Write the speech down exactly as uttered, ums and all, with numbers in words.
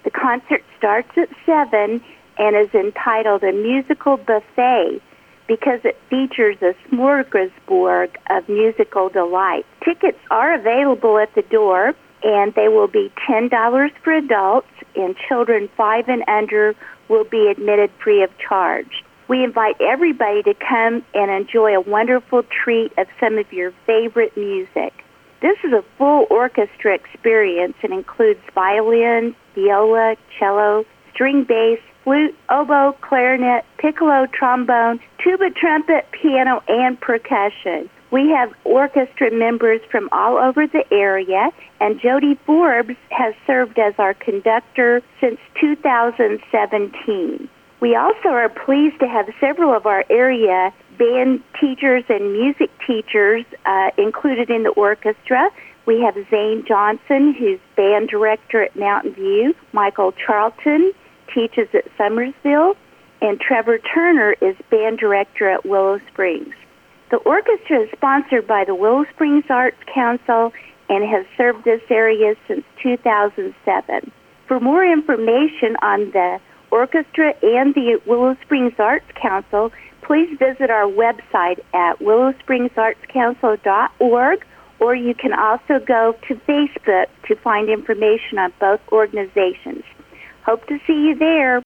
The concert starts at seven and is entitled A Musical Buffet because it features a smorgasbord of musical delight. Tickets are available at the door, and they will be ten dollars for adults, and children five and under will be admitted free of charge. We invite everybody to come and enjoy a wonderful treat of some of your favorite music. This is a full orchestra experience and includes violin, viola, cello, string bass, flute, oboe, clarinet, piccolo, trombone, tuba, trumpet, piano, and percussion. We have orchestra members from all over the area, and Jody Forbes has served as our conductor since two thousand seventeen. We also are pleased to have several of our area band teachers and music teachers uh, included in the orchestra. We have Zane Johnson, who's band director at Mountain View. Michael Charlton teaches at Summersville. And Trevor Turner is band director at Willow Springs. The orchestra is sponsored by the Willow Springs Arts Council and has served this area since two thousand seven. For more information on the orchestra and the Willow Springs Arts Council, please visit our website at willow springs arts council dot org, or you can also go to Facebook to find information on both organizations. Hope to see you there.